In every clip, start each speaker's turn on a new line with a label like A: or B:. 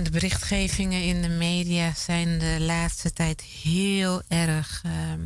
A: De berichtgevingen in de media zijn de laatste tijd heel erg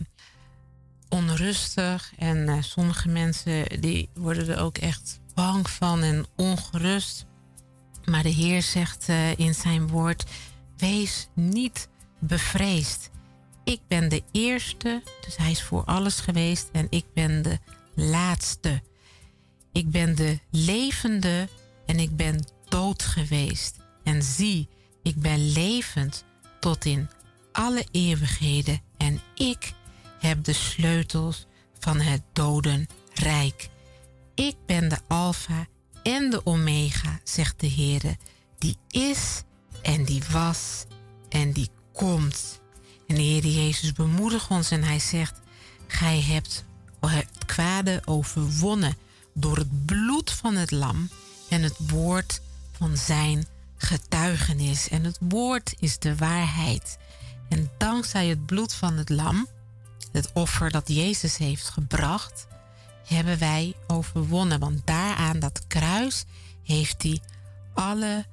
A: onrustig. En sommige mensen die worden er ook echt bang van en ongerust. Maar de Heer zegt in zijn woord: wees niet bevreesd. Ik ben de eerste, dus hij is voor alles geweest. En ik ben de laatste. Ik ben de levende en ik ben dood geweest. En zie, ik ben levend tot in alle eeuwigheden. En ik heb de sleutels van het dodenrijk. Ik ben de Alfa en de Omega, zegt de Heere, die is en die was en die komt. En de Heer Jezus bemoedigt ons en hij zegt: gij hebt het kwade overwonnen door het bloed van het lam en het woord van zijn getuigenis. En het woord is de waarheid. En dankzij het bloed van het lam, het offer dat Jezus heeft gebracht, hebben wij overwonnen. Want daar aan dat kruis heeft hij alle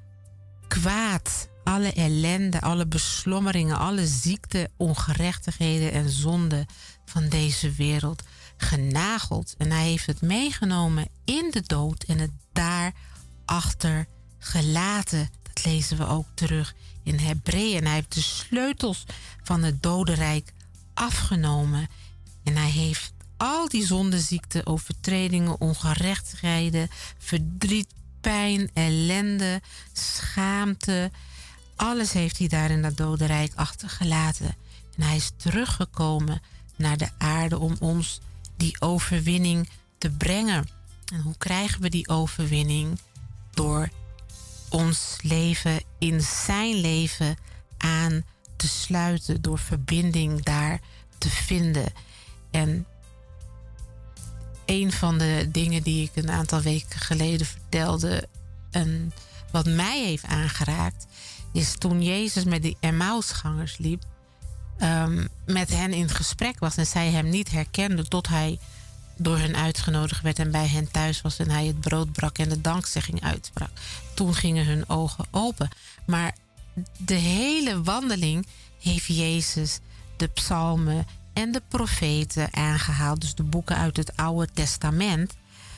A: kwaad, alle ellende, alle beslommeringen, alle ziekte, ongerechtigheden en zonden van deze wereld genageld. En hij heeft het meegenomen in de dood en het daarachter gelaten. Dat lezen we ook terug in Hebreeën. En hij heeft de sleutels van het dodenrijk afgenomen. En hij heeft al die zondeziekten, overtredingen, ongerechtigheden, verdriet, pijn, ellende, schaamte, alles heeft hij daar in dat dodenrijk achtergelaten. En hij is teruggekomen naar de aarde om ons die overwinning te brengen. En hoe krijgen we die overwinning? Door ons leven in zijn leven aan te sluiten, door verbinding daar te vinden. En een van de dingen die ik een aantal weken geleden vertelde, en wat mij heeft aangeraakt, is toen Jezus met die Emmausgangers liep, met hen in gesprek was en zij hem niet herkenden tot hij door hen uitgenodigd werd en bij hen thuis was en hij het brood brak en de dankzegging uitsprak. Toen gingen hun ogen open. Maar de hele wandeling heeft Jezus de psalmen en de profeten aangehaald, dus de boeken uit het Oude Testament.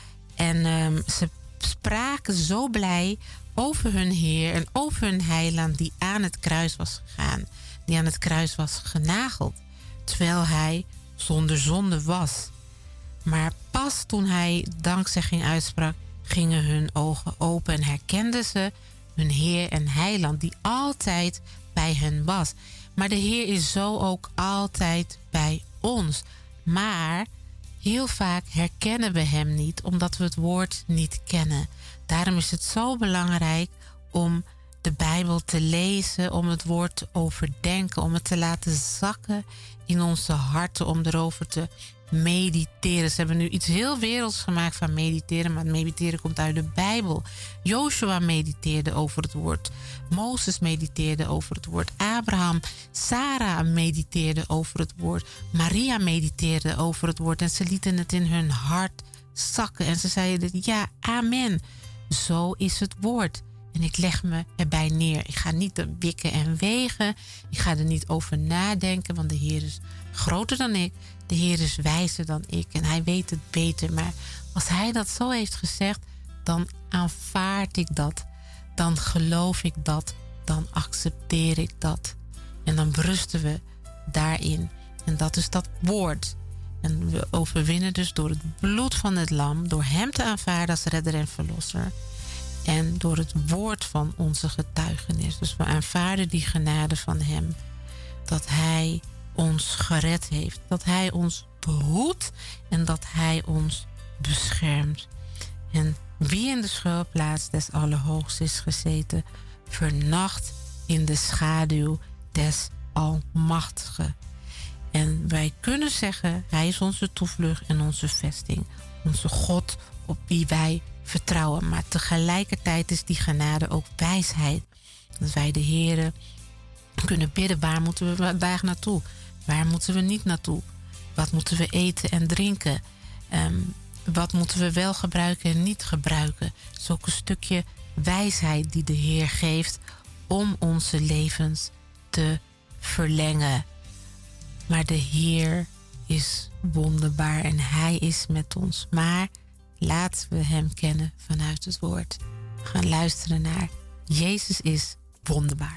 A: En ze spraken zo blij over hun Heer en over hun heiland die aan het kruis was gegaan, die aan het kruis was genageld, terwijl hij zonder zonde was. Maar pas toen hij dankzegging uitsprak, gingen hun ogen open en herkenden ze hun Heer en heiland die altijd bij hen was. Maar de Heer is zo ook altijd bij ons. Maar heel vaak herkennen we hem niet, omdat we het woord niet kennen. Daarom is het zo belangrijk om de Bijbel te lezen, om het woord te overdenken, om het te laten zakken in onze harten, om erover te mediteren. Ze hebben nu iets heel werelds gemaakt van mediteren, maar mediteren komt uit de Bijbel. Joshua mediteerde over het woord. Mozes mediteerde over het woord. Abraham, Sarah mediteerde over het woord. Maria mediteerde over het woord. En ze lieten het in hun hart zakken. En ze zeiden: ja, amen. Zo is het woord. En ik leg me erbij neer. Ik ga niet wikken en wegen. Ik ga er niet over nadenken, want de Heer is groter dan ik. De Heer is wijzer dan ik en hij weet het beter. Maar als hij dat zo heeft gezegd, dan aanvaard ik dat. Dan geloof ik dat. Dan accepteer ik dat. En dan berusten we daarin. En dat is dat woord. En we overwinnen dus door het bloed van het lam, door hem te aanvaarden als redder en verlosser. En door het woord van onze getuigenis. Dus we aanvaarden die genade van hem. Dat hij ons gered heeft. Dat hij ons behoedt en dat hij ons beschermt. En wie in de schuilplaats des Allerhoogsten is gezeten, vernacht in de schaduw des Almachtigen. En wij kunnen zeggen, hij is onze toevlucht en onze vesting. Onze God op wie wij vertrouwen. Maar tegelijkertijd is die genade ook wijsheid. Dat wij de Heere kunnen bidden, waar moeten we vandaag naartoe? Waar moeten we niet naartoe? Wat moeten we eten en drinken? Wat moeten we wel gebruiken en niet gebruiken? Het is ook een stukje wijsheid die de Heer geeft om onze levens te verlengen. Maar de Heer is wonderbaar en Hij is met ons. Maar laten we Hem kennen vanuit het woord. We gaan luisteren naar Jezus is wonderbaar.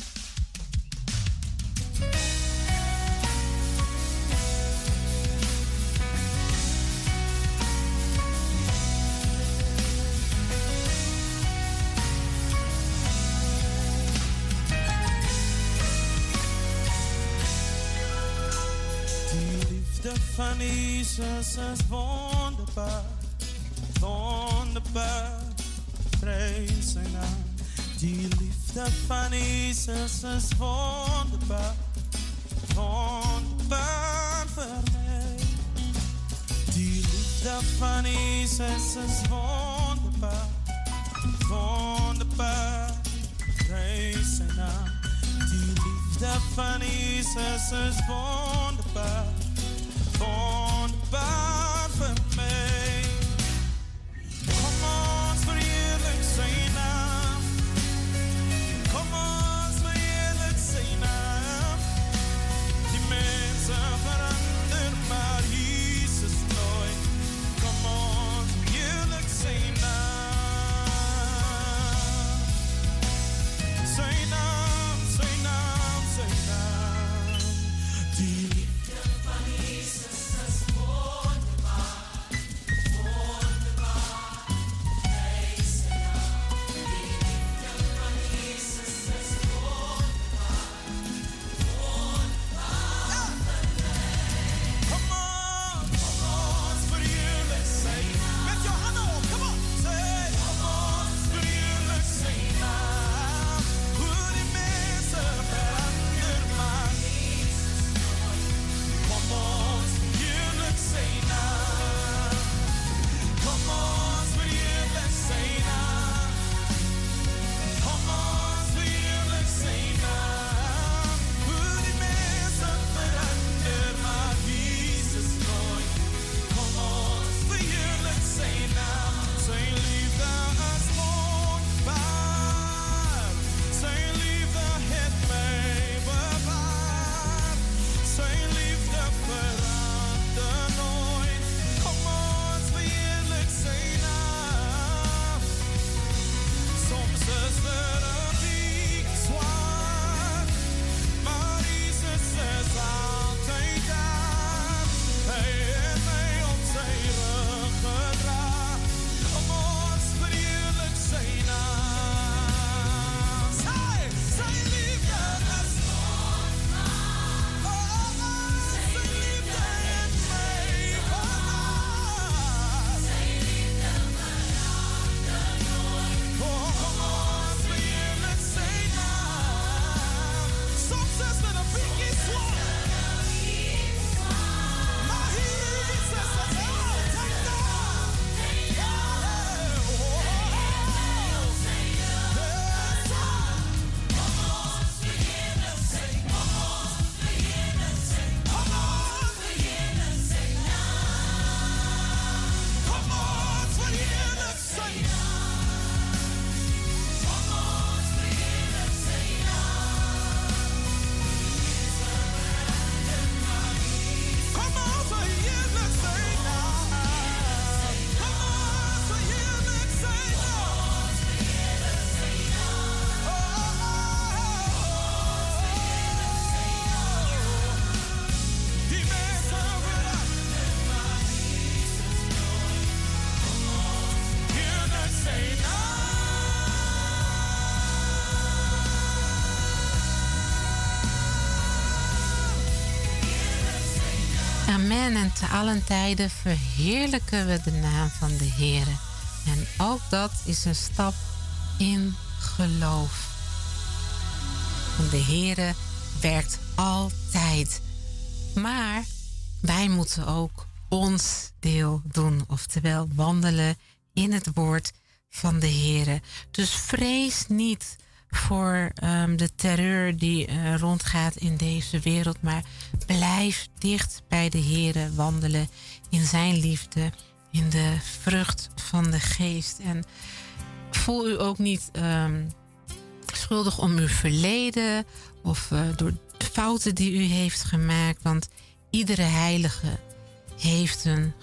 B: Van Jezus is wonderbaar, wonderbaar, prijs zijn naam. Die liefde van Jezus is wonderbaar, wonderbaar voor mij. Die liefde van Jezus is wonderbaar, wonderbaar, prijs zijn naam. Die liefde van Jezus is wonderbaar. Wonderbaar voor mij. Kom ons verheerlijk zijn naam. Kom ons verheerlijk zijn naam. Die mensen veranderen, maar Jezus nooit. Kom ons verheerlijk zijn naam. Zijn naam, zijn naam, zijn naam. Die liefde van Jezus.
A: Amen. En te allen tijden verheerlijken we de naam van de Heer. En ook dat is een stap in geloof. Want de Heer werkt altijd. Maar wij moeten ook ons deel doen. Oftewel wandelen in het woord van de Heer. Dus vrees niet voor de terreur die rondgaat in deze wereld. Maar blijf dicht bij de Heer wandelen in zijn liefde. In de vrucht van de geest. En voel u ook niet beschuldigd om uw verleden of door de fouten die u heeft gemaakt. Want iedere heilige heeft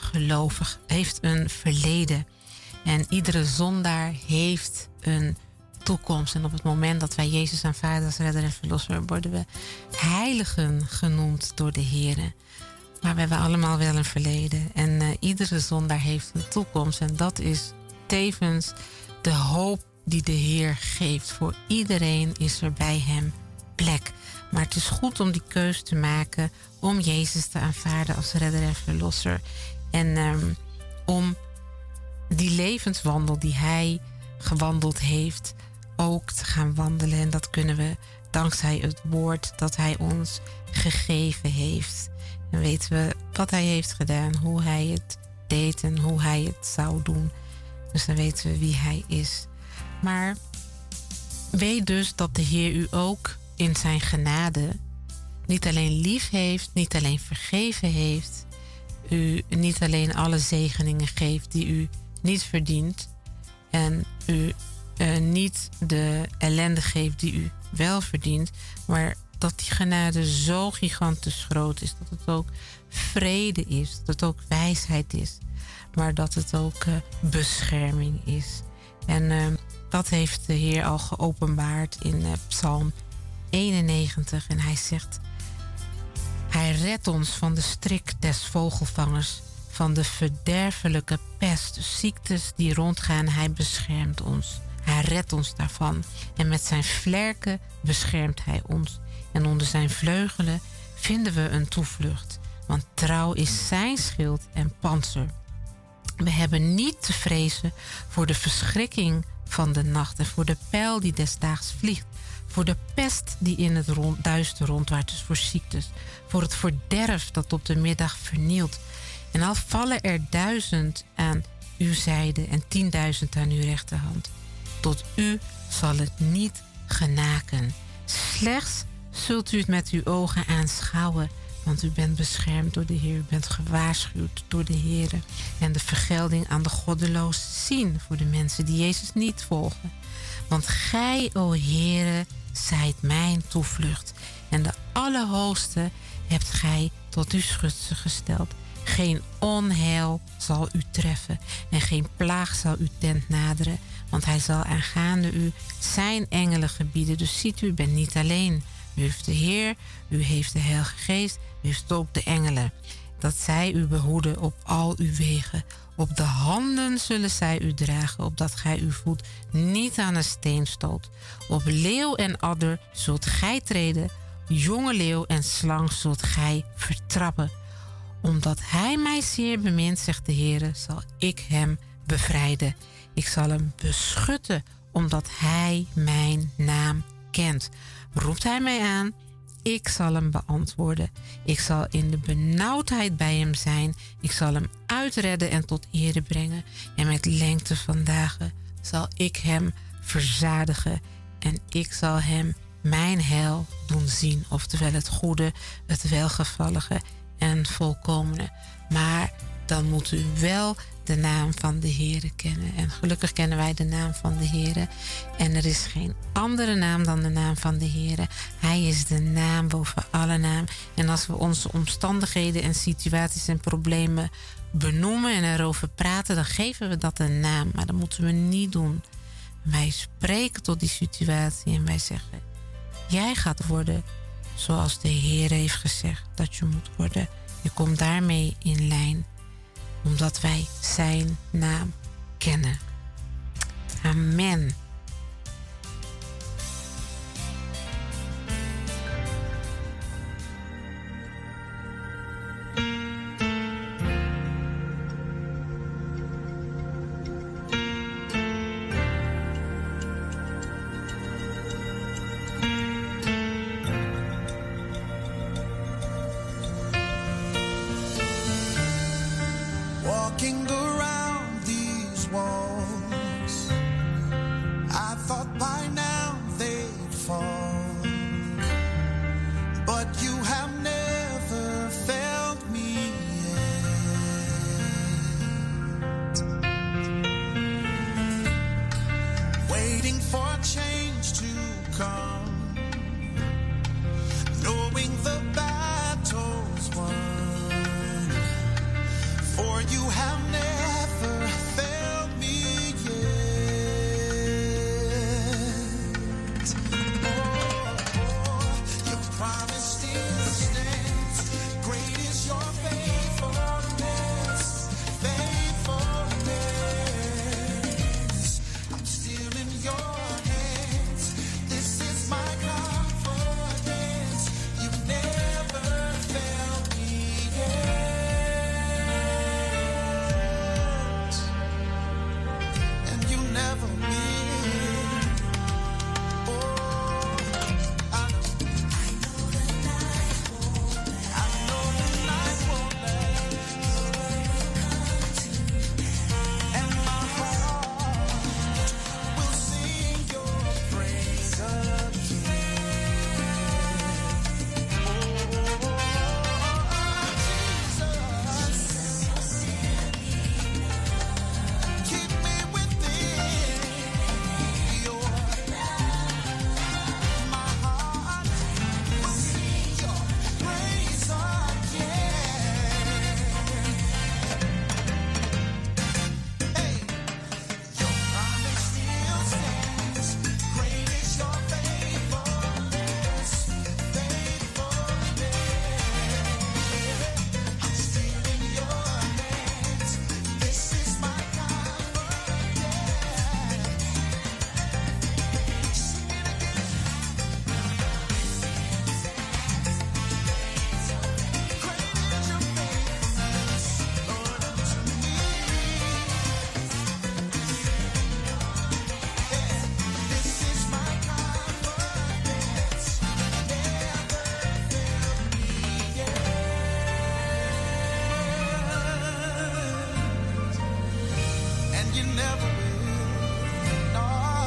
A: een verleden. En iedere zondaar heeft een toekomst. En op het moment dat wij Jezus aanvaarden als redder en verlosser, worden we heiligen genoemd door de Heer. Maar we hebben allemaal wel een verleden. En iedere zondaar heeft een toekomst. En dat is tevens de hoop die de Heer geeft. Voor iedereen is er bij hem plek. Maar het is goed om die keus te maken om Jezus te aanvaarden als redder en verlosser. En om die levenswandel die hij gewandeld heeft ook te gaan wandelen. En dat kunnen we dankzij het woord dat hij ons gegeven heeft. En weten we wat hij heeft gedaan, hoe hij het deed en hoe hij het zou doen. Dus dan weten we wie hij is. Maar weet dus dat de Heer u ook in zijn genade niet alleen lief heeft, niet alleen vergeven heeft, u niet alleen alle zegeningen geeft die u niet verdient en u niet de ellende geeft die u wel verdient, maar dat die genade zo gigantisch groot is, dat het ook vrede is, dat het ook wijsheid is, maar dat het ook bescherming is. En dat heeft de Heer al geopenbaard in Psalm 91. En hij zegt: hij redt ons van de strik des vogelvangers, van de verderfelijke pest, ziektes die rondgaan. Hij beschermt ons. Hij redt ons daarvan. En met zijn vlerken beschermt hij ons. En onder zijn vleugelen vinden we een toevlucht. Want trouw is zijn schild en pantser. We hebben niet te vrezen voor de verschrikking van de nacht en voor de pijl die des daags vliegt, voor de pest die in het duister rondwaart, dus voor ziektes, voor het verderf dat op de middag vernielt. En al vallen er 1000 aan uw zijde en 10.000 aan uw rechterhand, tot u zal het niet genaken. Slechts zult u het met uw ogen aanschouwen, want u bent beschermd door de Heer, u bent gewaarschuwd door de Heer. En de vergelding aan de goddeloos zien voor de mensen die Jezus niet volgen. Want gij, o Heere, zijt mijn toevlucht. En de Allerhoogste hebt gij tot uw schutse gesteld. Geen onheil zal u treffen en geen plaag zal uw tent naderen. Want hij zal aangaande u zijn engelen gebieden. Dus ziet u, bent niet alleen. U heeft de Heer, u heeft de Heilige Geest, u heeft ook de engelen. Dat zij u behoeden op al uw wegen. Op de handen zullen zij u dragen, opdat gij uw voet niet aan een steen stoot. Op leeuw en adder zult gij treden, jonge leeuw en slang zult gij vertrappen. Omdat hij mij zeer bemint, zegt de Heer, zal ik hem bevrijden. Ik zal hem beschutten, omdat hij mijn naam kent. Roept hij mij aan, ik zal hem beantwoorden. Ik zal in de benauwdheid bij hem zijn. Ik zal hem uitredden en tot ere brengen. En met lengte van dagen zal ik hem verzadigen. En ik zal hem mijn heil doen zien. Oftewel het goede, het welgevallige en volkomene. Maar dan moet u wel de naam van de Heere kennen. En gelukkig kennen wij de naam van de Heere. En er is geen andere naam dan de naam van de Heere. Hij is de naam boven alle naam. En als we onze omstandigheden en situaties en problemen benoemen en erover praten, dan geven we dat een naam. Maar dat moeten we niet doen. Wij spreken tot die situatie en wij zeggen: jij gaat worden zoals de Heer heeft gezegd dat je moet worden. Je komt daarmee in lijn, omdat wij zijn naam kennen. Amen.
B: Walking around these walls, I thought by now they'd fall, but you have never failed me yet. Waiting for change to overcome, knowing the battle's won. For you have never failed me yet. Your promise still stands. Great is your faithfulness, faithfulness. I'm still in your hands. This is my confidence. You've never failed me yet, and you never will. Oh, I know the night won't last, and my heart will sing your praise again. Jesus, keep me within your my heart will sing your praise again. Hey, your promise still stands. Great is your faithfulness, faithfulness. I'm still in your hands. This is my confidence. Sing it again. Great is your faithfulness, Lord, unto me. This is my confidence. Never failed me yet, and you never will. No.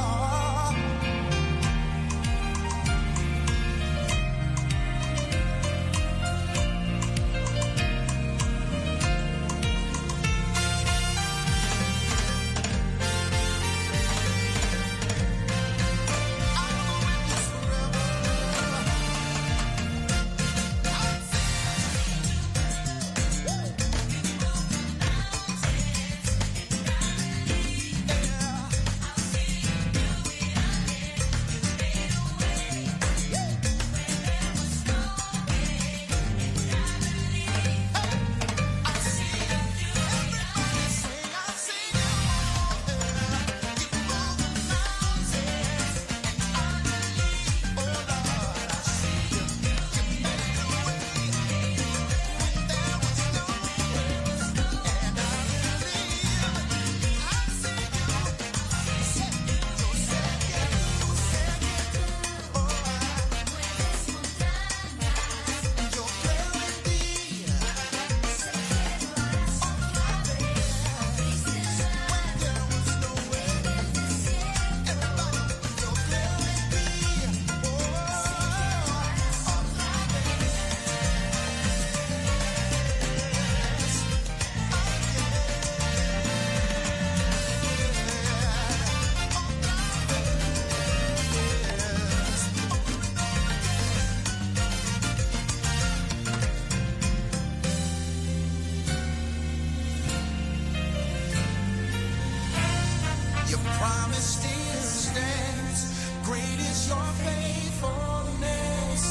B: Your promise still stands. Great is your faithfulness,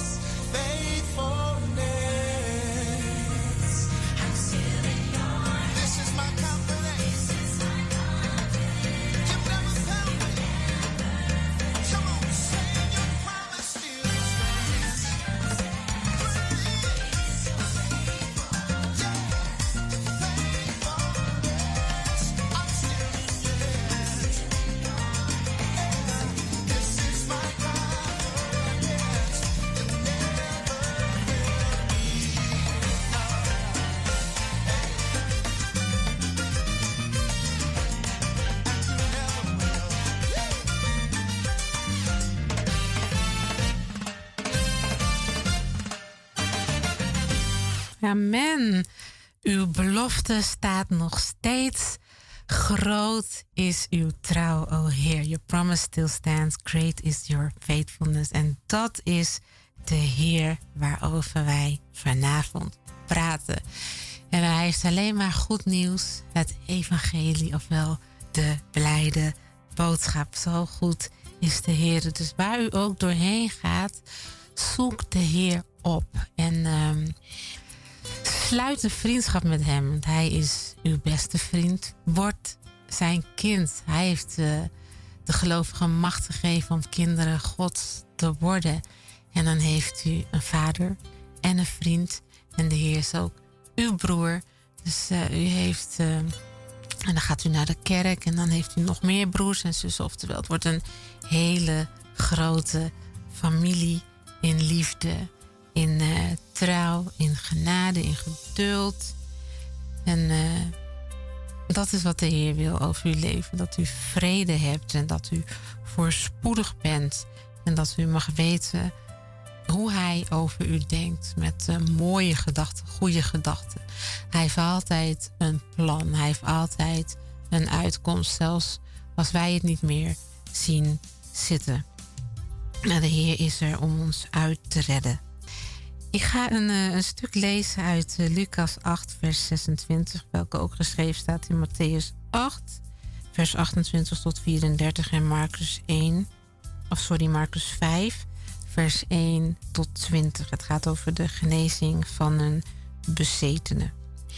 B: faithfulness. I'm still in your hands. This is my confidence. You've never failed me. Come on, say your promise still stands. Faithfulness. I'm still in your hands. This is my confidence. You never failed me.
A: Amen. Uw belofte staat nog steeds Groot is uw trouw, O Heer. Your promise still stands. Great is your faithfulness. En dat is de Heer waarover wij vanavond praten. En hij heeft alleen maar goed nieuws. Het evangelie, ofwel de blijde boodschap. Zo goed is de Heer. Dus waar u ook doorheen gaat, zoek de Heer op. En sluit een vriendschap met hem. Want hij is uw beste vriend. Word zijn kind. Hij heeft de gelovige macht gegeven om kinderen Gods te worden. En dan heeft u een vader en een vriend. En de Heer is ook uw broer. Dus u heeft... en dan gaat u naar de kerk. En dan heeft u nog meer broers en zussen. Oftewel, het wordt een hele grote familie in liefde. In trouw, in genade, in geduld. En dat is wat de Heer wil over uw leven. Dat u vrede hebt en dat u voorspoedig bent. En dat u mag weten hoe hij over u denkt. Met mooie gedachten, goede gedachten. Hij heeft altijd een plan. Hij heeft altijd een uitkomst. Zelfs als wij het niet meer zien zitten. Nou, de Heer is er om ons uit te redden. Ik ga een stuk lezen uit Lucas 8, vers 26, welke ook geschreven staat in Matthäus 8, vers 28 tot 34 en Marcus 5, vers 1 tot 20. Het gaat over de genezing van een bezetene.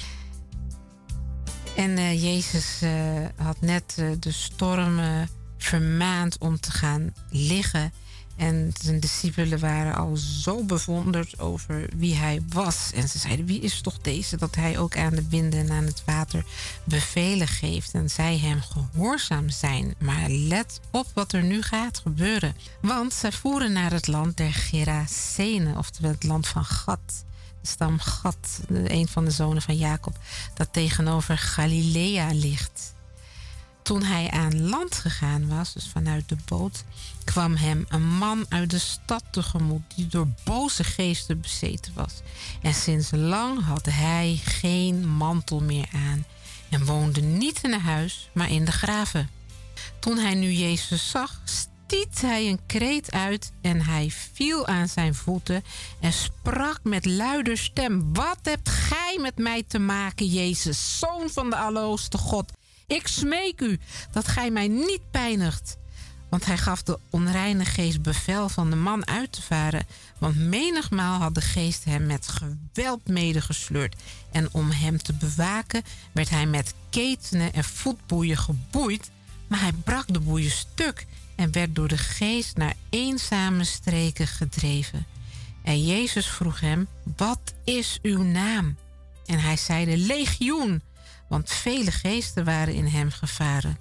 A: En Jezus had net de storm vermaand om te gaan liggen. En zijn discipelen waren al zo bewonderd over wie hij was. En ze zeiden, wie is toch deze dat hij ook aan de winden en aan het water bevelen geeft. En zij hem gehoorzaam zijn. Maar let op wat er nu gaat gebeuren. Want zij voeren naar het land der Gerasenen, oftewel het land van Gad. De stam Gad, een van de zonen van Jacob, dat tegenover Galilea ligt. Toen hij aan land gegaan was, dus vanuit de boot, kwam hem een man uit de stad tegemoet die door boze geesten bezeten was. En sinds lang had hij geen mantel meer aan en woonde niet in een huis, maar in de graven. Toen hij nu Jezus zag, stiet hij een kreet uit en hij viel aan zijn voeten en sprak met luider stem: Wat hebt gij met mij te maken, Jezus, Zoon van de Allerhoogste God? Ik smeek u dat gij mij niet pijnigt. Want hij gaf de onreine geest bevel van de man uit te varen. Want menigmaal had de geest hem met geweld medegesleurd. En om hem te bewaken werd hij met ketenen en voetboeien geboeid. Maar hij brak de boeien stuk en werd door de geest naar eenzame streken gedreven. En Jezus vroeg hem: Wat is uw naam? En hij zeide: Legioen. Want vele geesten waren in hem gevaren.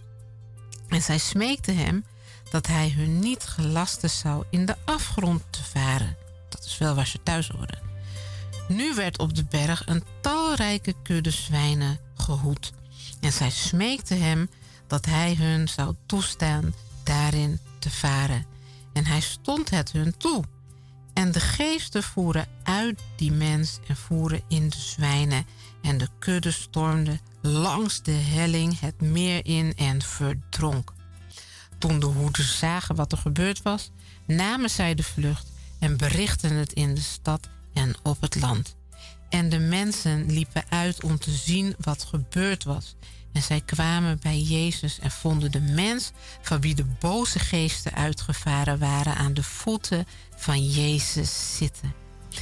A: En zij smeekten hem dat hij hun niet gelasten zou in de afgrond te varen. Dat is wel waar ze thuis horen. Nu werd op de berg een talrijke kudde zwijnen gehoed. En zij smeekten hem dat hij hun zou toestaan daarin te varen. En hij stond het hun toe. En de geesten voeren uit die mens en voeren in de zwijnen. En de kudde stormde langs de helling het meer in en verdronk. Toen de hoeders zagen wat er gebeurd was, namen zij de vlucht en berichtten het in de stad en op het land. En de mensen liepen uit om te zien wat gebeurd was. En zij kwamen bij Jezus en vonden de mens van wie de boze geesten uitgevaren waren aan de voeten van Jezus zitten.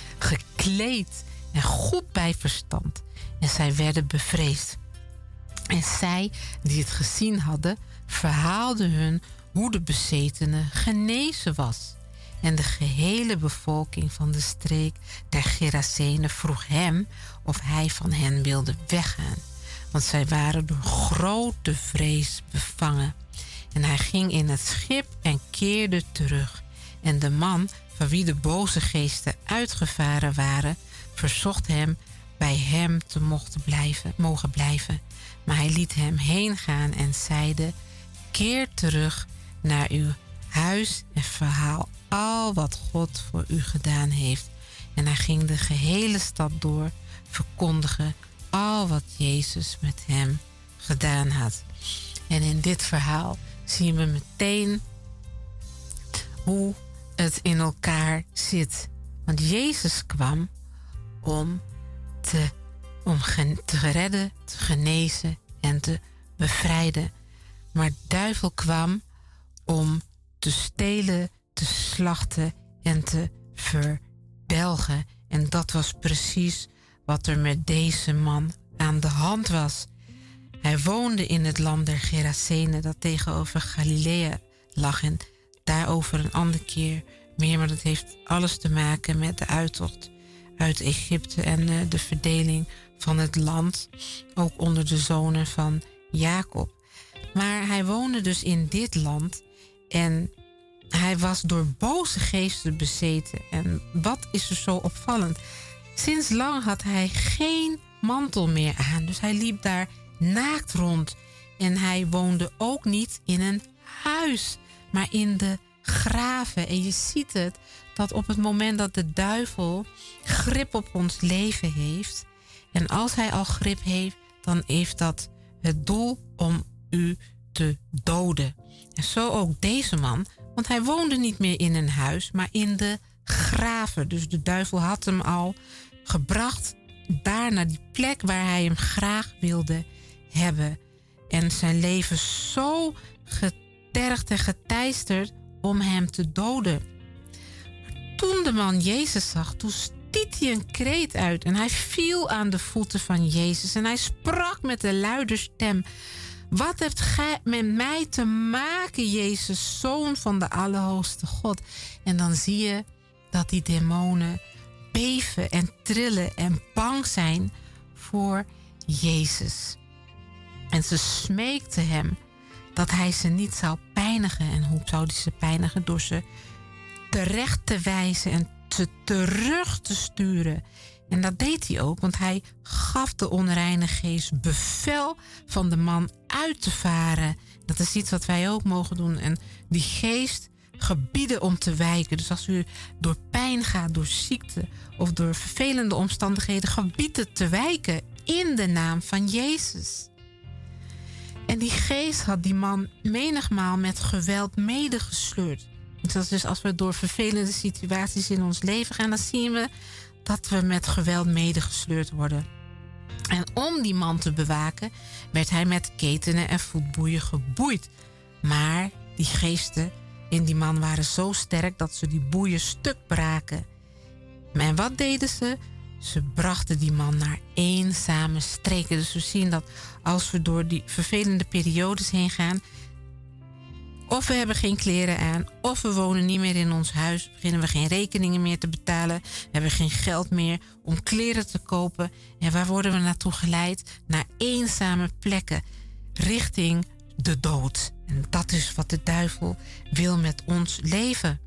A: Gekleed en goed bij verstand. En zij werden bevreesd. En zij die het gezien hadden, verhaalden hun hoe de bezetene genezen was. En de gehele bevolking van de streek der Gerasenen vroeg hem of hij van hen wilde weggaan. Want zij waren door grote vrees bevangen. En hij ging in het schip en keerde terug. En de man van wie de boze geesten uitgevaren waren, verzocht hem bij hem te mogen blijven. Maar hij liet hem heen gaan en zeide: Keer terug naar uw huis en verhaal al wat God voor u gedaan heeft. En hij ging de gehele stad door, verkondigen al wat Jezus met hem gedaan had. En in dit verhaal zien we meteen hoe het in elkaar zit. Want Jezus kwam om te redden, te genezen en te bevrijden. Maar de duivel kwam om te stelen, te slachten en te verdelgen. En dat was precies wat er met deze man aan de hand was. Hij woonde in het land der Gerasenen, dat tegenover Galilea lag. En daarover een andere keer meer, maar dat heeft alles te maken met de uittocht uit Egypte en de verdeling van het land, ook onder de zonen van Jacob. Maar hij woonde dus in dit land en hij was door boze geesten bezeten. En wat is er zo opvallend? Sinds lang had hij geen mantel meer aan, dus hij liep daar naakt rond. En hij woonde ook niet in een huis, maar in de graven. En je ziet het, dat op het moment dat de duivel grip op ons leven heeft, en als hij al grip heeft, dan heeft dat het doel om u te doden. En zo ook deze man, want hij woonde niet meer in een huis, maar in de graven. Dus de duivel had hem al gebracht daar naar die plek waar hij hem graag wilde hebben. En zijn leven zo getergd en geteisterd om hem te doden. Toen de man Jezus zag, toen stiet hij een kreet uit en hij viel aan de voeten van Jezus en hij sprak met een luide stem: wat hebt gij met mij te maken, Jezus, Zoon van de Allerhoogste God? En dan zie je dat die demonen beven en trillen en bang zijn voor Jezus. En ze smeekten hem dat hij ze niet zou pijnigen. En hoe zou hij ze pijnigen? Door ze terecht te wijzen en ze terug te sturen. En dat deed hij ook, want hij gaf de onreine geest bevel van de man uit te varen. Dat is iets wat wij ook mogen doen. En die geest gebieden om te wijken. Dus als u door pijn gaat, door ziekte of door vervelende omstandigheden, gebied het te wijken in de naam van Jezus. En die geest had die man menigmaal met geweld medegesleurd. Dus als we door vervelende situaties in ons leven gaan, dan zien we dat we met geweld medegesleurd worden. En om die man te bewaken, werd hij met ketenen en voetboeien geboeid. Maar die geesten in die man waren zo sterk dat ze die boeien stuk braken. En wat deden ze? Ze brachten die man naar eenzame streken. Dus we zien dat als we door die vervelende periodes heen gaan, of we hebben geen kleren aan, of we wonen niet meer in ons huis, beginnen we geen rekeningen meer te betalen, we hebben geen geld meer om kleren te kopen. En waar worden we naartoe geleid? Naar eenzame plekken, richting de dood. En dat is wat de duivel wil met ons leven.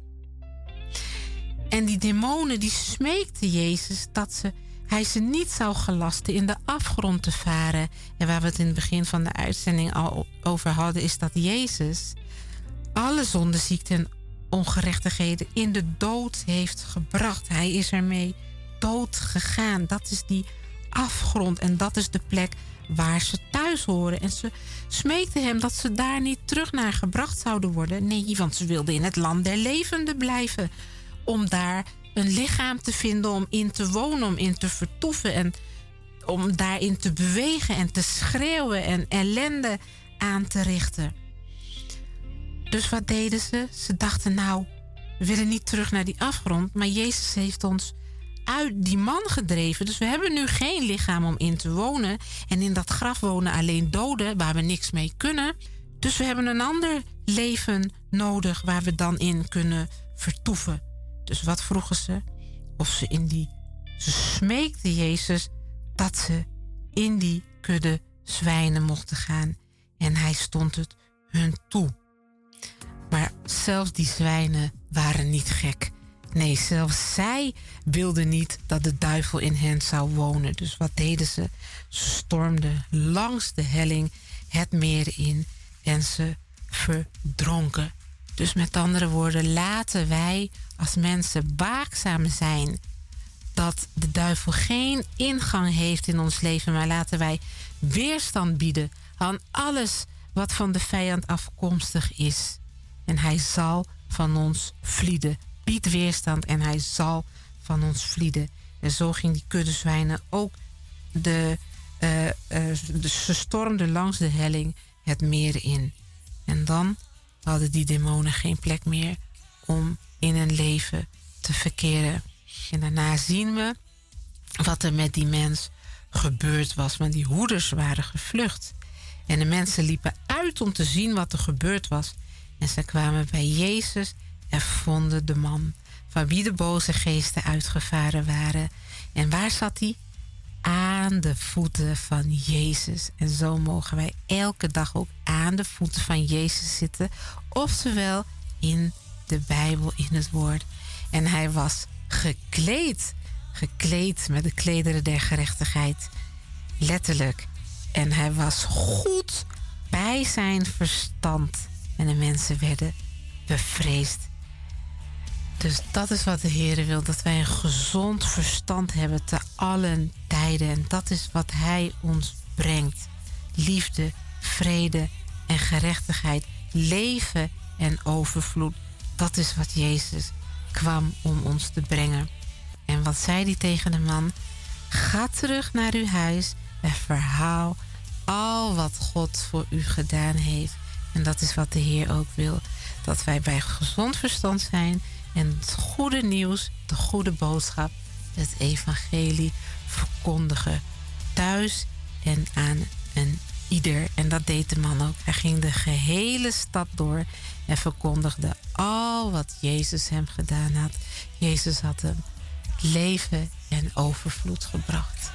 A: En die demonen die smeekten Jezus dat hij ze niet zou gelasten in de afgrond te varen. En waar we het in het begin van de uitzending al over hadden, is dat Jezus alle zonde, ziekte en ongerechtigheden in de dood heeft gebracht. Hij is ermee dood gegaan. Dat is die afgrond en dat is de plek waar ze thuis horen. En ze smeekten hem dat ze daar niet terug naar gebracht zouden worden. Nee, want ze wilden in het land der levenden blijven. Om daar een lichaam te vinden, om in te wonen, om in te vertoeven. En om daarin te bewegen en te schreeuwen en ellende aan te richten. Dus wat deden ze? Ze dachten, nou, we willen niet terug naar die afgrond, maar Jezus heeft ons uit die man gedreven. Dus we hebben nu geen lichaam om in te wonen. En in dat graf wonen alleen doden waar we niks mee kunnen. Dus we hebben een ander leven nodig waar we dan in kunnen vertoeven. Dus wat vroegen ze? Ze smeekten Jezus dat ze in die kudde zwijnen mochten gaan. En hij stond het hun toe. Maar zelfs die zwijnen waren niet gek. Nee, zelfs zij wilden niet dat de duivel in hen zou wonen. Dus wat deden ze? Ze stormden langs de helling het meer in en ze verdronken. Dus met andere woorden, laten wij als mensen waakzaam zijn dat de duivel geen ingang heeft in ons leven, maar laten wij weerstand bieden aan alles wat van de vijand afkomstig is. En hij zal van ons vlieden. Bied weerstand en hij zal van ons vlieden. En zo ging die kudde zwijnen ook. Ze stormden langs de helling het meer in. En dan hadden die demonen geen plek meer om in hun leven te verkeren. En daarna zien we wat er met die mens gebeurd was. Want die hoeders waren gevlucht. En de mensen liepen uit om te zien wat er gebeurd was. En ze kwamen bij Jezus en vonden de man van wie de boze geesten uitgevaren waren. En waar zat hij? Aan de voeten van Jezus. En zo mogen wij elke dag ook aan de voeten van Jezus zitten. Oftewel in de Bijbel, in het woord. En hij was gekleed. Gekleed met de klederen der gerechtigheid. Letterlijk. En hij was goed bij zijn verstand. En de mensen werden bevreesd. Dus dat is wat de Heer wil. Dat wij een gezond verstand hebben te allen tijden. En dat is wat hij ons brengt. Liefde, vrede en gerechtigheid. Leven en overvloed. Dat is wat Jezus kwam om ons te brengen. En wat zei hij tegen de man? Ga terug naar uw huis en verhaal al wat God voor u gedaan heeft. En dat is wat de Heer ook wil. Dat wij bij gezond verstand zijn en het goede nieuws, de goede boodschap, het evangelie verkondigen. Thuis en aan een ieder. En dat deed de man ook. Hij ging de gehele stad door en verkondigde al wat Jezus hem gedaan had. Jezus had hem leven en overvloed gebracht.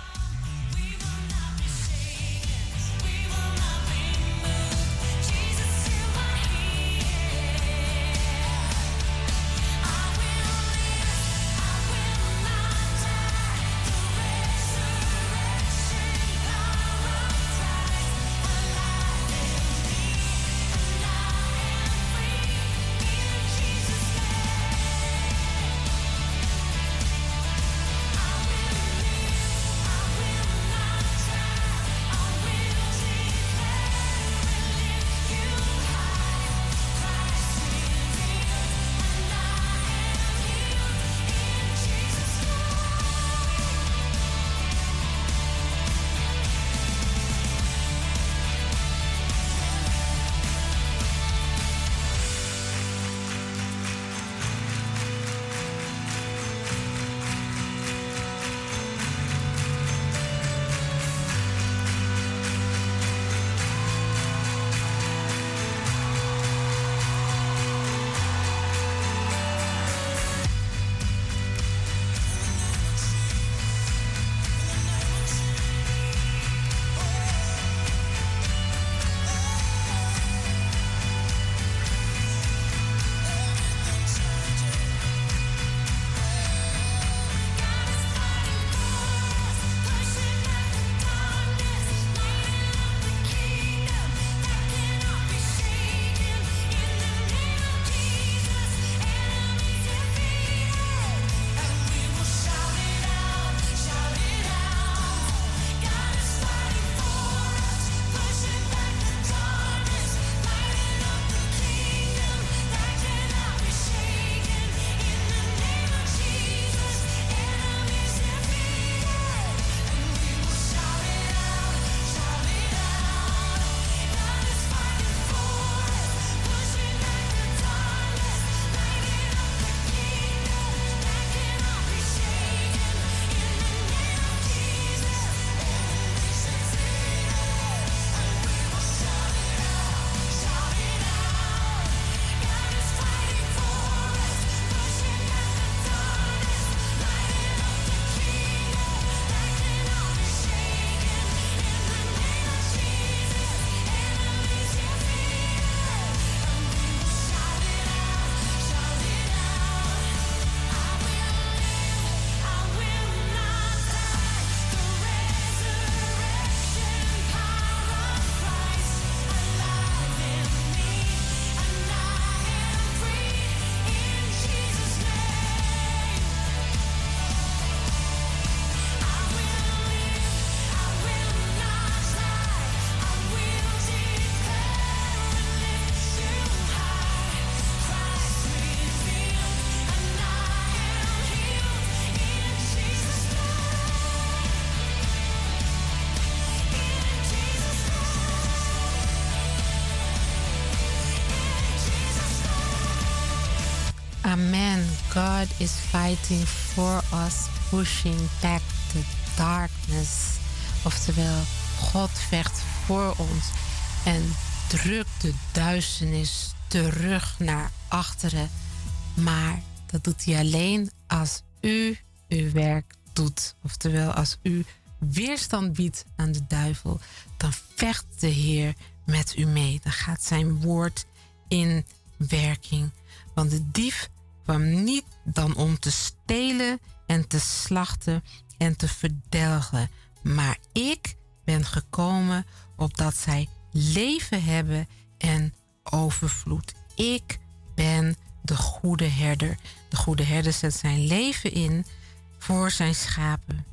A: Amen. God is fighting for us, pushing back the darkness. Oftewel, God vecht voor ons en drukt de duisternis terug naar achteren. Maar dat doet hij alleen als u uw werk doet. Oftewel, als u weerstand biedt aan de duivel, dan vecht de Heer met u mee. Dan gaat zijn woord in werking. Want de dief kwam niet dan om te stelen en te slachten en te verdelgen. Maar ik ben gekomen opdat zij leven hebben en overvloed. Ik ben de goede herder. De goede herder zet zijn leven in voor zijn schapen.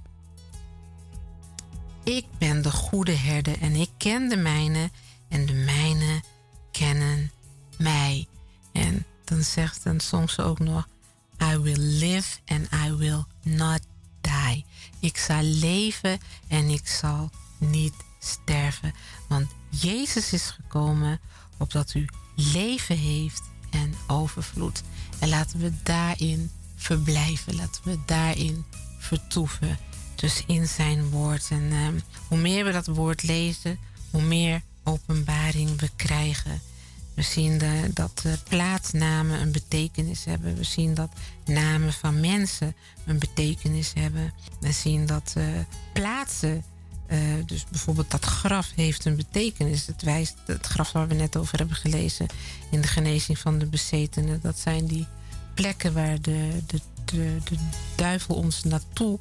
A: Ik ben de goede herder en ik ken de mijne en de mijne kennen mij. En dan zong ze ook nog: I will live and I will not die. Ik zal leven en ik zal niet sterven. Want Jezus is gekomen opdat u leven heeft en overvloed. En laten we daarin verblijven. Laten we daarin vertoeven. Dus in zijn woord. En hoe meer we dat woord lezen, hoe meer openbaring we krijgen. We zien dat plaatsnamen een betekenis hebben. We zien dat namen van mensen een betekenis hebben. We zien dat plaatsen, dus bijvoorbeeld dat graf heeft een betekenis. Het graf waar we net over hebben gelezen in de genezing van de bezetenen. Dat zijn die plekken waar de duivel ons naartoe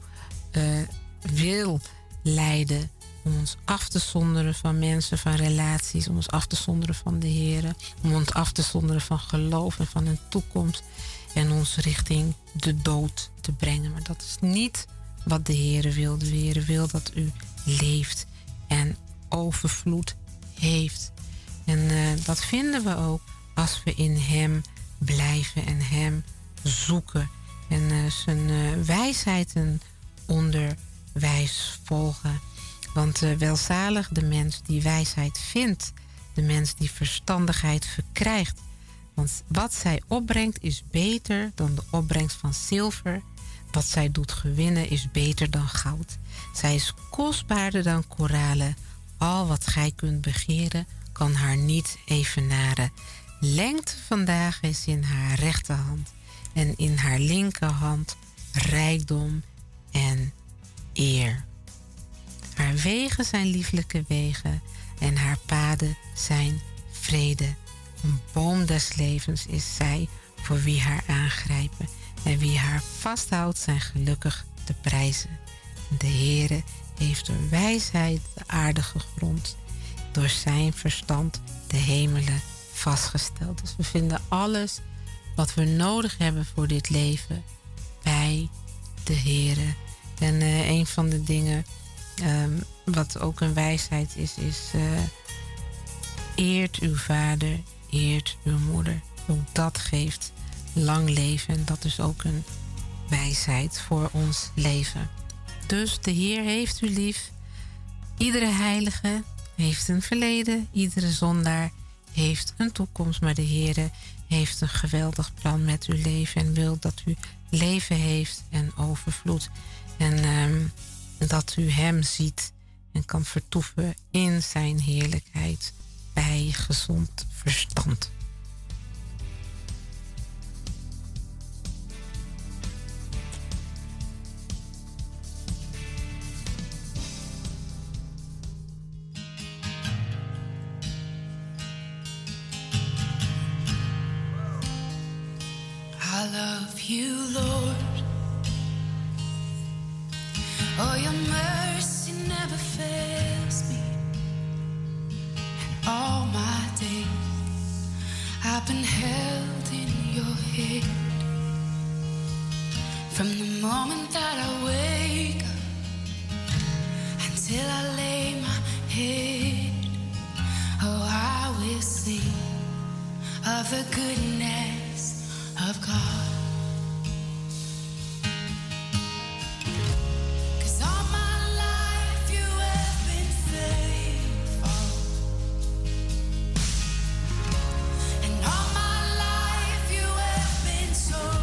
A: wil leiden. Om ons af te zonderen van mensen, van relaties. Om ons af te zonderen van de Heer. Om ons af te zonderen van geloof en van een toekomst. En ons richting de dood te brengen. Maar dat is niet wat de Heer wil. De Heer wil dat u leeft en overvloed heeft. En dat vinden we ook als we in hem blijven en hem zoeken. En zijn wijsheden onderwijs volgen. Want welzalig de mens die wijsheid vindt, de mens die verstandigheid verkrijgt. Want wat zij opbrengt is beter dan de opbrengst van zilver. Wat zij doet gewinnen is beter dan goud. Zij is kostbaarder dan koralen. Al wat gij kunt begeren kan haar niet evenaren. Lengte vandaag is in haar rechterhand en in haar linkerhand rijkdom en eer. Haar wegen zijn lieflijke wegen en haar paden zijn vrede. Een boom des levens is zij voor wie haar aangrijpen. En wie haar vasthoudt zijn gelukkig te prijzen. De Heere heeft door wijsheid de aarde gegrond. Door zijn verstand de hemelen vastgesteld. Dus we vinden alles wat we nodig hebben voor dit leven bij de Heere. En een van de dingen wat ook een wijsheid is eert uw vader, eert uw moeder. Ook dat geeft lang leven en dat is ook een wijsheid voor ons leven. Dus de Heer heeft u lief. Iedere heilige heeft een verleden, iedere zondaar heeft een toekomst, maar de Heer heeft een geweldig plan met uw leven en wil dat u leven heeft en overvloed. En dat u hem ziet en kan vertoeven in zijn heerlijkheid bij gezond verstand.
B: I love you, Lord. Oh, your mercy never fails me. And all my days I've been held in your hand. From the moment that I wake up until I lay my head, oh, I will sing of the goodness of God. So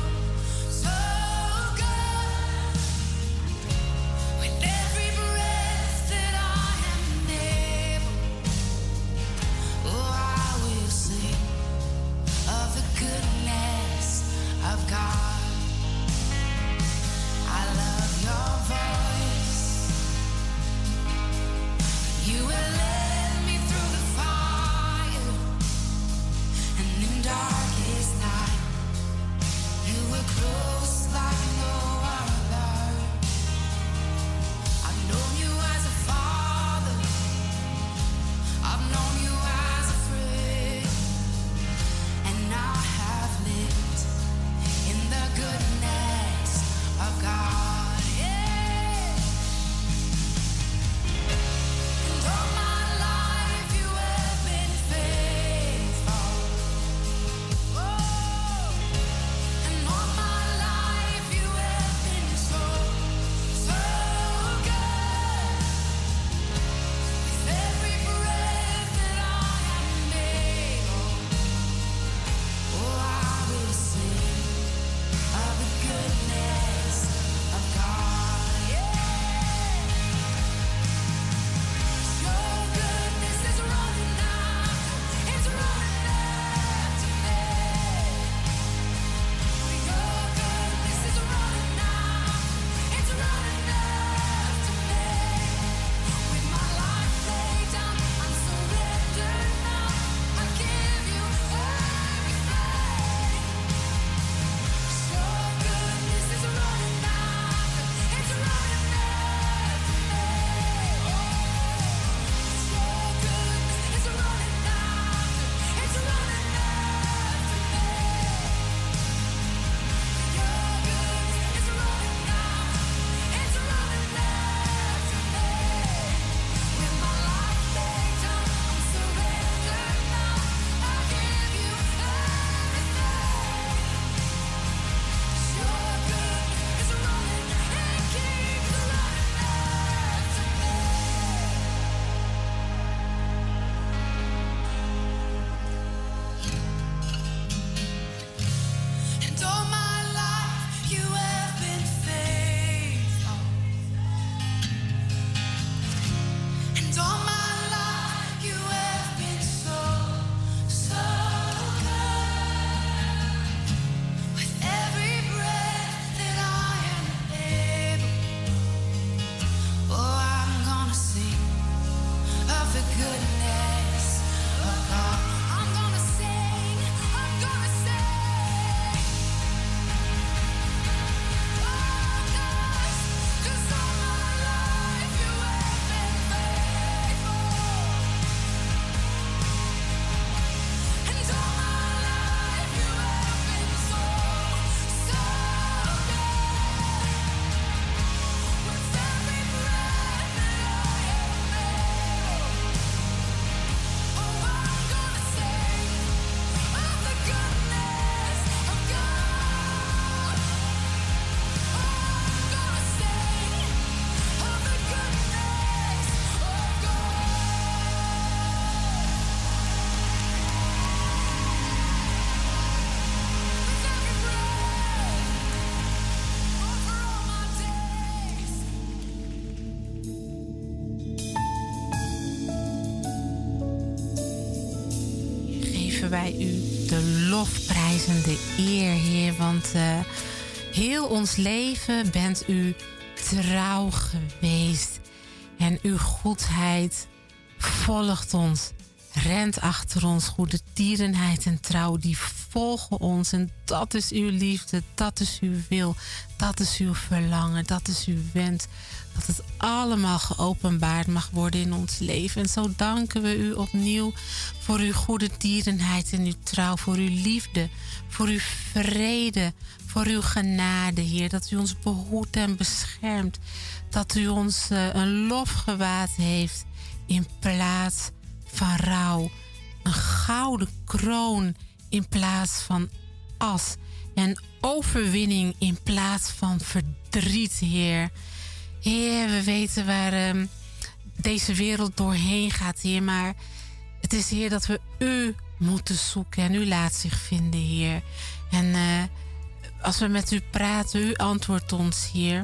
A: geven wij u de lofprijzende eer, Heer. Want heel ons leven bent u trouw geweest. En uw goedheid volgt ons, rent achter ons. Goede tierenheid en trouw, die volgen ons. En dat is uw liefde, dat is uw wil, dat is uw verlangen, dat is uw wens. Dat het allemaal geopenbaard mag worden in ons leven. En zo danken we u opnieuw voor uw goede tierenheid en uw trouw. Voor uw liefde, voor uw vrede, voor uw genade, Heer. Dat u ons behoedt en beschermt. Dat u ons een lofgewaad heeft in plaats van rouw. Een gouden kroon in plaats van as. En overwinning in plaats van verdriet, Heer. Heer, we weten waar deze wereld doorheen gaat, Heer. Maar het is, Heer, dat we u moeten zoeken. En u laat zich vinden, Heer. En als we met u praten, u antwoordt ons, Heer.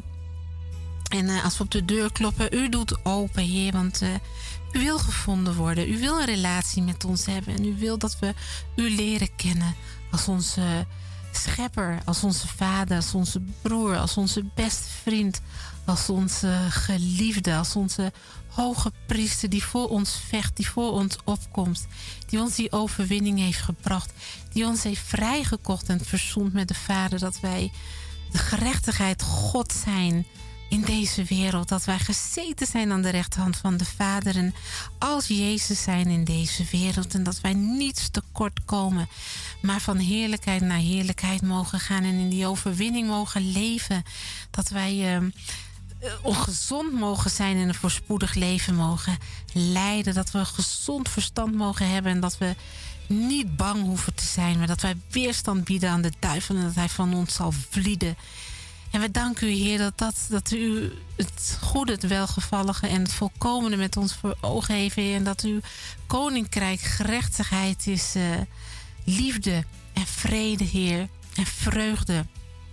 A: En als we op de deur kloppen, u doet open, Heer. Want u wil gevonden worden. U wil een relatie met ons hebben. En u wil dat we u leren kennen als onze schepper, als onze vader, als onze broer, als onze beste vriend, als onze geliefde, als onze hoge priester die voor ons vecht, die voor ons opkomt, die ons die overwinning heeft gebracht, die ons heeft vrijgekocht en verzoend met de Vader, dat wij de gerechtigheid God zijn in deze wereld, dat wij gezeten zijn aan de rechterhand van de Vader en als Jezus zijn in deze wereld en dat wij niets tekort komen, maar van heerlijkheid naar heerlijkheid mogen gaan en in die overwinning mogen leven, dat wij ongezond mogen zijn en een voorspoedig leven mogen leiden, dat we een gezond verstand mogen hebben en dat we niet bang hoeven te zijn, maar dat wij weerstand bieden aan de duivel en dat hij van ons zal vlieden. En we danken u, Heer, dat u het goede, het welgevallige en het volkomene met ons voor ogen heeft, Heer. En dat uw koninkrijk gerechtigheid is, liefde en vrede, Heer, en vreugde.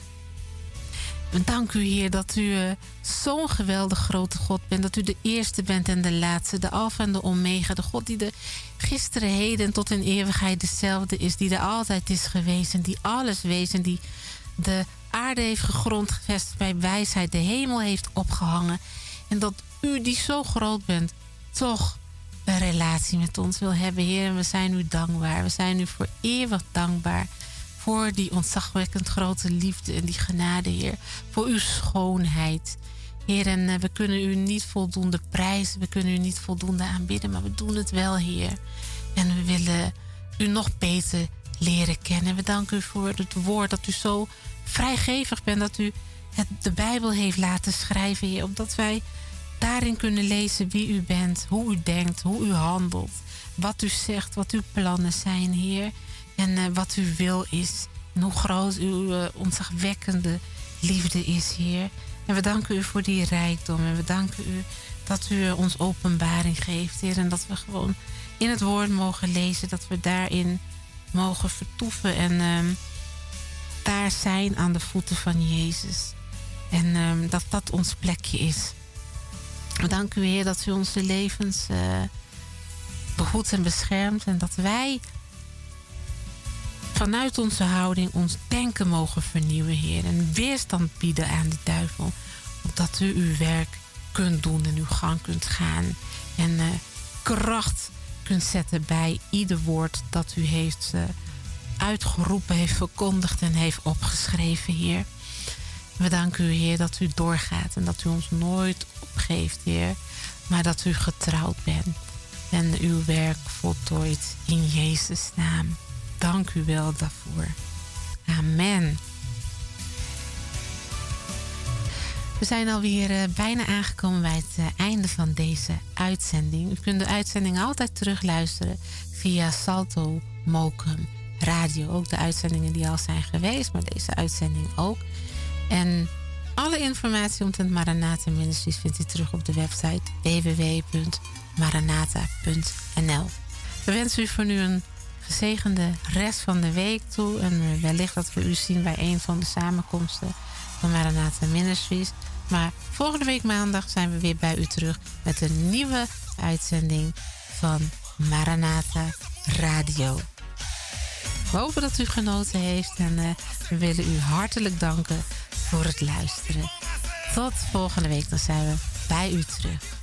A: We danken u, Heer, dat u zo'n geweldig grote God bent. Dat u de eerste bent en de laatste, de alfa en de omega. De God die de gisteren, heden en tot in eeuwigheid dezelfde is. Die er altijd is geweest en die alles wees en die de aarde heeft gegrond gevestigd bij wijsheid, de hemel heeft opgehangen. En dat u die zo groot bent, toch een relatie met ons wil hebben, Heer. En we zijn u dankbaar. We zijn u voor eeuwig dankbaar. Voor die ontzagwekkend grote liefde en die genade, Heer. Voor uw schoonheid. Heer, en we kunnen u niet voldoende prijzen. We kunnen u niet voldoende aanbidden. Maar we doen het wel, Heer. En we willen u nog beter leren kennen. We danken u voor het woord dat u zo vrijgevig bent. Dat u de Bijbel heeft laten schrijven, Heer. Opdat wij daarin kunnen lezen wie u bent. Hoe u denkt, hoe u handelt. Wat u zegt, wat uw plannen zijn, Heer. En wat uw wil is. En hoe groot uw ontzagwekkende liefde is, Heer. En we danken u voor die rijkdom. En we danken u dat u ons openbaring geeft, Heer. En dat we gewoon in het woord mogen lezen. Dat we daarin mogen vertoeven. En daar zijn aan de voeten van Jezus. En dat dat ons plekje is. We danken u, Heer, dat u onze levens behoedt en beschermt. En dat wij vanuit onze houding ons denken mogen vernieuwen, Heer. En weerstand bieden aan de duivel. Opdat u uw werk kunt doen en uw gang kunt gaan. En kracht kunt zetten bij ieder woord dat u heeft uitgeroepen, heeft verkondigd en heeft opgeschreven, Heer. We danken u, Heer, dat u doorgaat en dat u ons nooit opgeeft, Heer. Maar dat u getrouwd bent en uw werk voltooid in Jezus' naam. Dank u wel daarvoor. Amen. We zijn alweer bijna aangekomen bij het einde van deze uitzending. U kunt de uitzending altijd terugluisteren via Salto Mokum Radio. Ook de uitzendingen die al zijn geweest, maar deze uitzending ook. En alle informatie omtrent Maranatha Ministries vindt u terug op de website www.maranatha.nl. We wensen u voor nu een gezegende rest van de week toe. En wellicht dat we u zien bij een van de samenkomsten van Maranatha Ministries. Maar volgende week maandag zijn we weer bij u terug met een nieuwe uitzending van Maranatha Radio. We hopen dat u genoten heeft. En we willen u hartelijk danken voor het luisteren. Tot volgende week. Dan zijn we bij u terug.